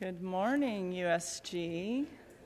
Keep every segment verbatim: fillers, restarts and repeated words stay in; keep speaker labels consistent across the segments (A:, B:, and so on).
A: Good morning, U S G.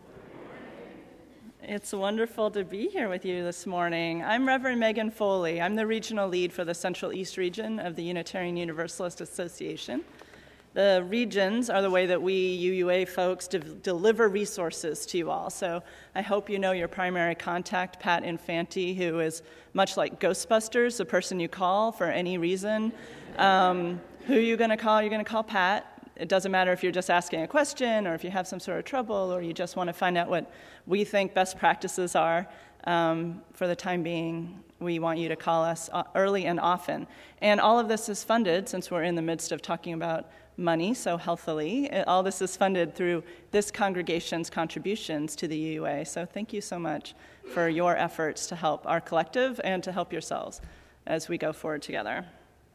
A: It's wonderful to be here with you this morning. I'm Reverend Megan Foley. I'm the regional lead for the Central East region of the Unitarian Universalist Association. The regions are the way that we U U A folks de- deliver resources to you all. So I hope you know your primary contact, Pat Infanti, who is much like Ghostbusters, the person you call for any reason. Um, who are you going to call? You're going to call Pat. It doesn't matter if you're just asking a question or if you have some sort of trouble or you just want to find out what we think best practices are. Um, for the time being, we want you to call us early and often. And all of this is funded, since we're in the midst of talking about money so healthily, all this is funded through this congregation's contributions to the U U A. So thank you so much for your efforts to help our collective and to help yourselves as we go forward together.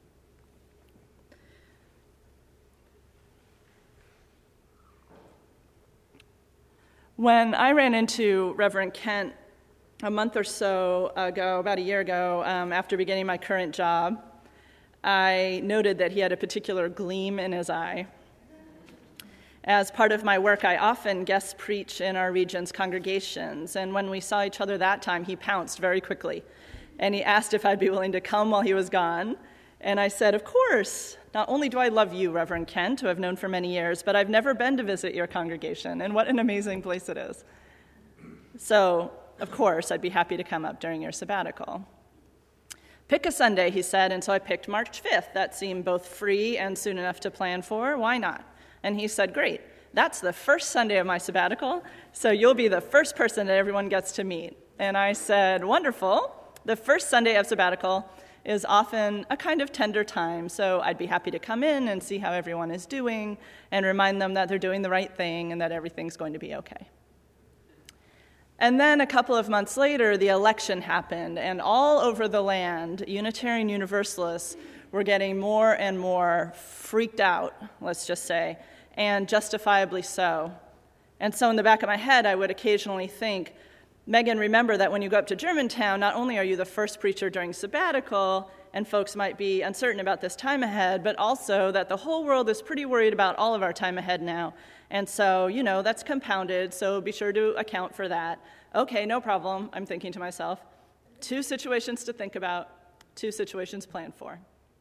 A: When I ran into Reverend Kent a month or so ago, about a year ago, um, after beginning my current job, I noted that he had a particular gleam in his eye. As part of my work, I often guest preach in our region's congregations, and when we saw each other that time, he pounced very quickly, and he asked if I'd be willing to come while he was gone, and I said, of course. Not only do I love you, Reverend Kent, who I've known for many years, but I've never been to visit your congregation, and what an amazing place it is. So, of course, I'd be happy to come up during your sabbatical. Pick a Sunday, he said, and so I picked March fifth. That seemed both free and soon enough to plan for. Why not? And he said, great, that's the first Sunday of my sabbatical, so you'll be the first person that everyone gets to meet. And I said, wonderful. The first Sunday of sabbatical is often a kind of tender time, so I'd be happy to come in and see how everyone is doing and remind them that they're doing the right thing and that everything's going to be okay. And then a couple of months later, the election happened, and all over the land, Unitarian Universalists were getting more and more freaked out, let's just say, and justifiably so. And so in the back of my head, I would occasionally think, Megan, remember that when you go up to Germantown, not only are you the first preacher during sabbatical, and folks might be uncertain about this time ahead, but also that the whole world is pretty worried about all of our time ahead now. And so, you know, that's compounded, so be sure to account for that. Okay, no problem, I'm thinking to myself. Two situations to think about, two situations planned for.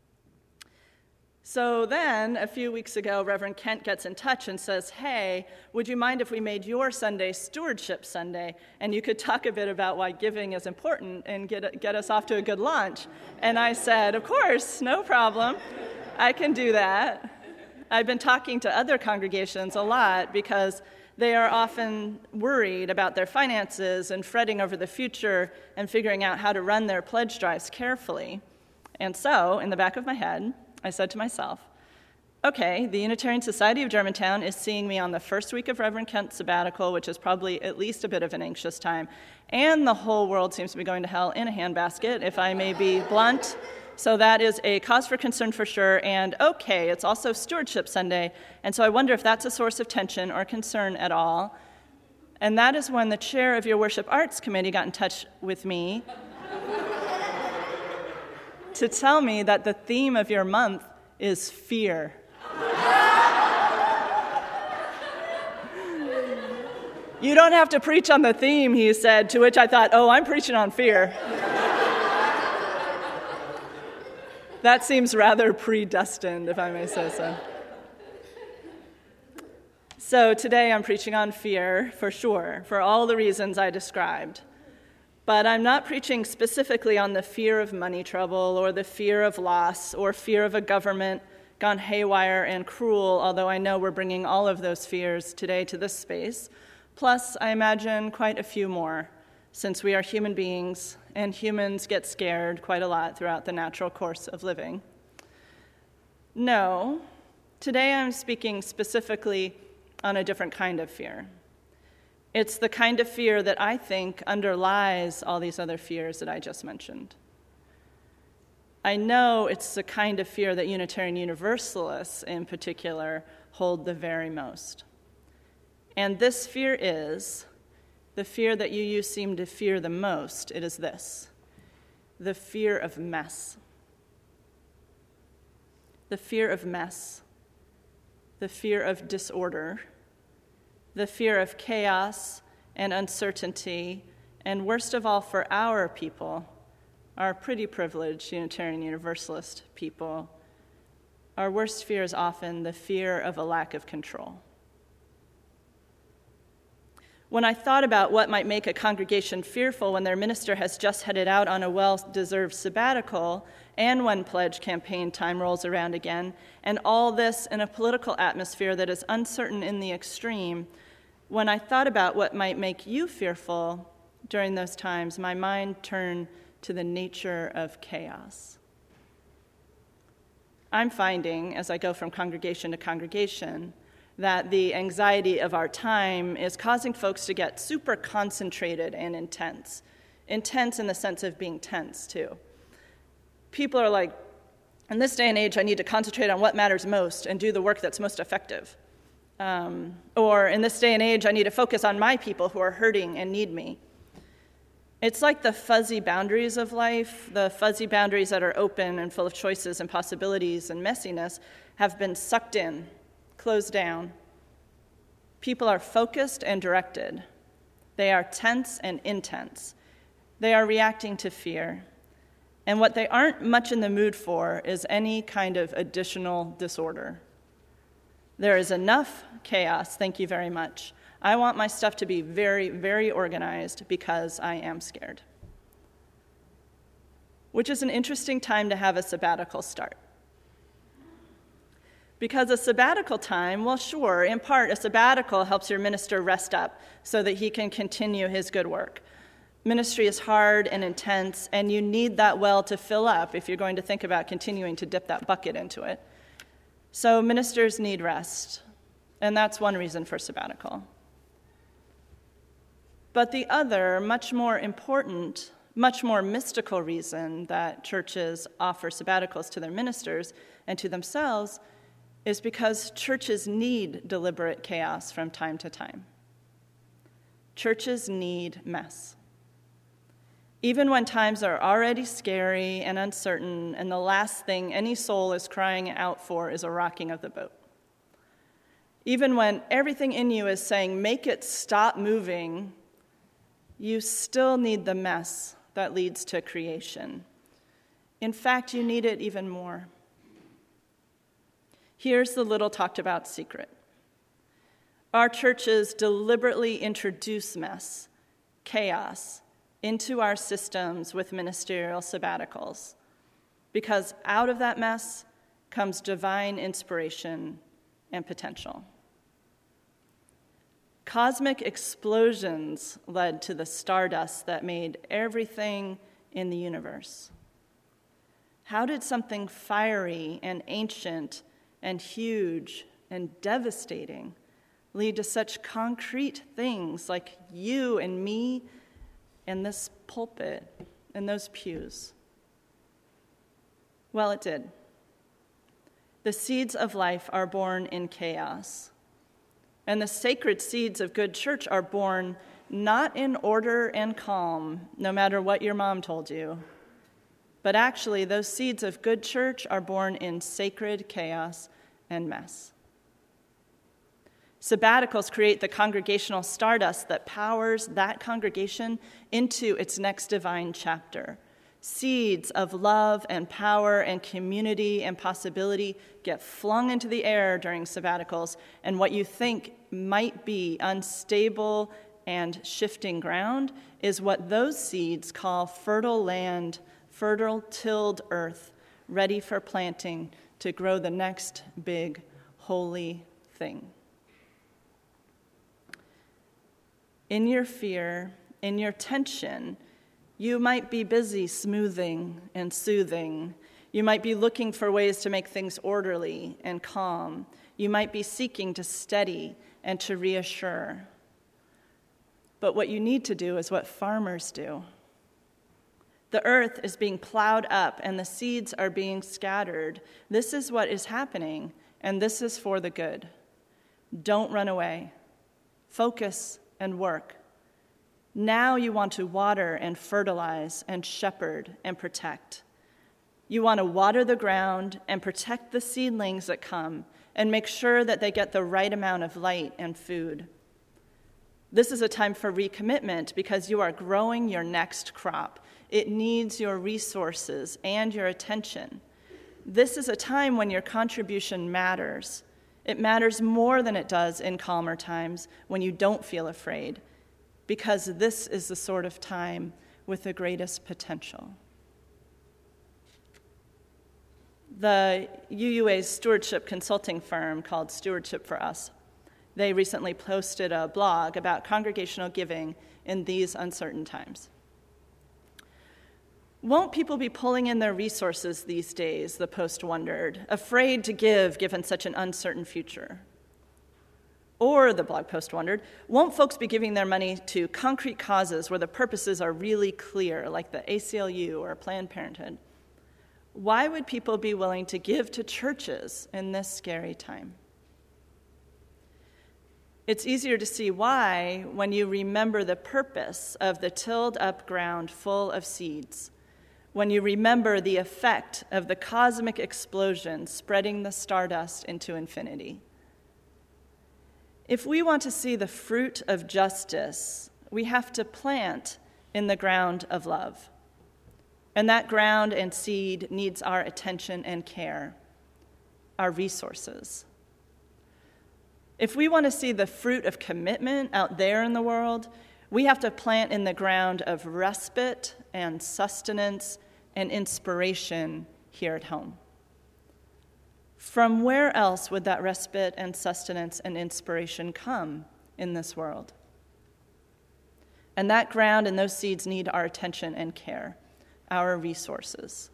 A: So then, a few weeks ago, Reverend Kent gets in touch and says, hey, would you mind if we made your Sunday Stewardship Sunday, and you could talk a bit about why giving is important and get, get us off to a good launch? And I said, of course, no problem. I can do that. I've been talking to other congregations a lot because they are often worried about their finances and fretting over the future and figuring out how to run their pledge drives carefully. And so, in the back of my head, I said to myself, okay, the Unitarian Society of Germantown is seeing me on the first week of Reverend Kent's sabbatical, which is probably at least a bit of an anxious time, and the whole world seems to be going to hell in a handbasket, if I may be blunt. So that is a cause for concern for sure, and okay, it's also Stewardship Sunday, and so I wonder if that's a source of tension or concern at all. And that is when the chair of your Worship Arts Committee got in touch with me to tell me that the theme of your month is fear. You don't have to preach on the theme, he said, to which I thought, oh, I'm preaching on fear. That seems rather predestined, if I may say so. So today I'm preaching on fear, for sure, for all the reasons I described. But I'm not preaching specifically on the fear of money trouble or the fear of loss or fear of a government gone haywire and cruel, although I know we're bringing all of those fears today to this space. Plus, I imagine quite a few more, since we are human beings and humans get scared quite a lot throughout the natural course of living. No, today I'm speaking specifically on a different kind of fear. It's the kind of fear that I think underlies all these other fears that I just mentioned. I know it's the kind of fear that Unitarian Universalists in particular hold the very most. And this fear is the fear that you, you seem to fear the most. It is this: the fear of mess. The fear of mess. the fear of disorder, the fear of chaos and uncertainty, and worst of all for our people, our pretty privileged Unitarian Universalist people, our worst fear is often the fear of a lack of control. When I thought about what might make a congregation fearful when their minister has just headed out on a well-deserved sabbatical, and when pledge campaign time rolls around again, and all this in a political atmosphere that is uncertain in the extreme, when I thought about what might make you fearful during those times, my mind turned to the nature of chaos. I'm finding, as I go from congregation to congregation, that the anxiety of our time is causing folks to get super concentrated and intense. Intense in the sense of being tense, too. People are like, in this day and age, I need to concentrate on what matters most and do the work that's most effective. Um, or in this day and age, I need to focus on my people who are hurting and need me. It's like the fuzzy boundaries of life, the fuzzy boundaries that are open and full of choices and possibilities and messiness, have been sucked in, closed down. People are focused and directed. They are tense and intense. They are reacting to fear. And what they aren't much in the mood for is any kind of additional disorder. There is enough chaos, thank you very much. I want my stuff to be very, very organized because I am scared. Which is an interesting time to have a sabbatical start. Because a sabbatical time, well, sure, in part, a sabbatical helps your minister rest up so that he can continue his good work. Ministry is hard and intense, and you need that well to fill up if you're going to think about continuing to dip that bucket into it. So ministers need rest, and that's one reason for sabbatical. But the other, much more important, much more mystical reason that churches offer sabbaticals to their ministers and to themselves is because churches need deliberate chaos from time to time. Churches need mess. Even when times are already scary and uncertain, and the last thing any soul is crying out for is a rocking of the boat. Even when everything in you is saying, make it stop moving, you still need the mess that leads to creation. In fact, you need it even more. Here's the little talked about secret. Our churches deliberately introduce mess, chaos, into our systems with ministerial sabbaticals, because out of that mess comes divine inspiration and potential. Cosmic explosions led to the stardust that made everything in the universe. How did something fiery and ancient and huge and devastating lead to such concrete things like you and me and this pulpit and those pews? Well, it did. The seeds of life are born in chaos, and the sacred seeds of good church are born not in order and calm, no matter what your mom told you, but actually those seeds of good church are born in sacred chaos and mess. Sabbaticals create the congregational stardust that powers that congregation into its next divine chapter. Seeds of love and power and community and possibility get flung into the air during sabbaticals, and what you think might be unstable and shifting ground is what those seeds call fertile land, fertile tilled earth, ready for planting to grow the next big holy thing. In your fear, in your tension, you might be busy smoothing and soothing. You might be looking for ways to make things orderly and calm. You might be seeking to steady and to reassure. But what you need to do is what farmers do. The earth is being plowed up and the seeds are being scattered. This is what is happening, and this is for the good. Don't run away. Focus and work. Now you want to water and fertilize and shepherd and protect. You want to water the ground and protect the seedlings that come and make sure that they get the right amount of light and food. This is a time for recommitment because you are growing your next crop. It needs your resources and your attention. This is a time when your contribution matters. It matters more than it does in calmer times when you don't feel afraid, because this is the sort of time with the greatest potential. The U U A's stewardship consulting firm called Stewardship for Us, they recently posted a blog about congregational giving in these uncertain times. Won't people be pulling in their resources these days, the Post wondered, afraid to give given such an uncertain future? Or, the blog post wondered, won't folks be giving their money to concrete causes where the purposes are really clear, like the A C L U or Planned Parenthood? Why would people be willing to give to churches in this scary time? It's easier to see why when you remember the purpose of the tilled up ground full of seeds, when you remember the effect of the cosmic explosion spreading the stardust into infinity. If we want to see the fruit of justice, we have to plant in the ground of love. And that ground and seed needs our attention and care, our resources. If we want to see the fruit of commitment out there in the world, we have to plant in the ground of respite and sustenance and inspiration here at home. From where else would that respite and sustenance and inspiration come in this world? And that ground and those seeds need our attention and care, our resources.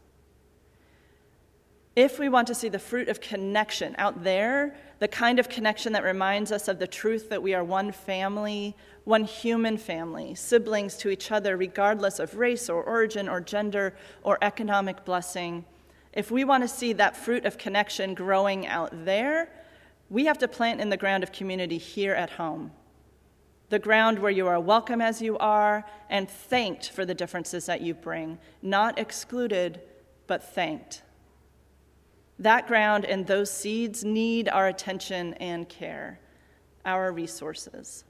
A: If we want to see the fruit of connection out there, the kind of connection that reminds us of the truth that we are one family, one human family, siblings to each other regardless of race or origin or gender or economic blessing, if we want to see that fruit of connection growing out there, we have to plant in the ground of community here at home. The ground where you are welcome as you are and thanked for the differences that you bring, not excluded, but thanked. That ground and those seeds need our attention and care, our resources.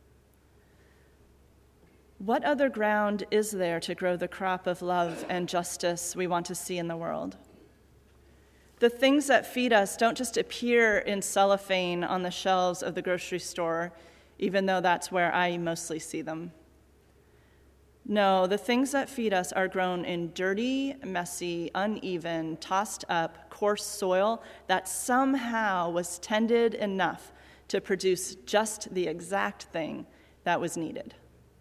A: What other ground is there to grow the crop of love and justice we want to see in the world? The things that feed us don't just appear in cellophane on the shelves of the grocery store, even though that's where I mostly see them. No, the things that feed us are grown in dirty, messy, uneven, tossed up, coarse soil that somehow was tended enough to produce just the exact thing that was needed.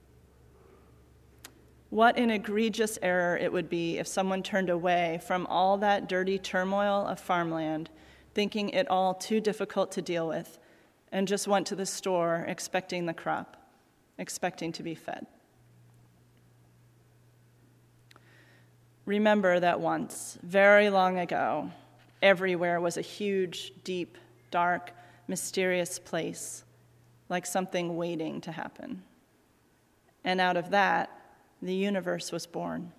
A: What an egregious error it would be if someone turned away from all that dirty turmoil of farmland, thinking it all too difficult to deal with, and just went to the store expecting the crop, expecting to be fed. Remember that once, very long ago, everywhere was a huge, deep, dark, mysterious place, like something waiting to happen. And out of that, the universe was born.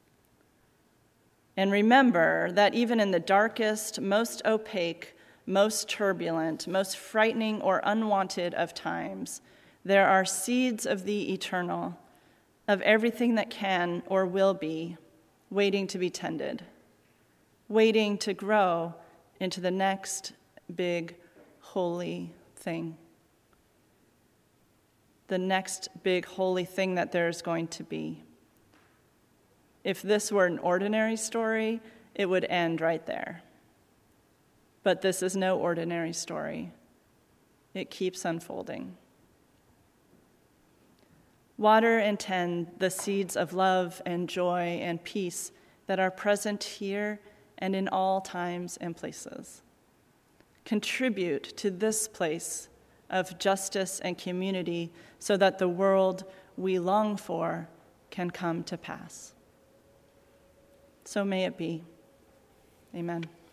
A: And remember that even in the darkest, most opaque, most turbulent, most frightening or unwanted of times, there are seeds of the eternal, of everything that can or will be, waiting to be tended, waiting to grow into the next big, holy thing. The next big, holy thing that there's going to be. If this were an ordinary story, it would end right there. But this is no ordinary story. It keeps unfolding. Water and tend the seeds of love and joy and peace that are present here and in all times and places. Contribute to this place of justice and community so that the world we long for can come to pass. So may it be. Amen.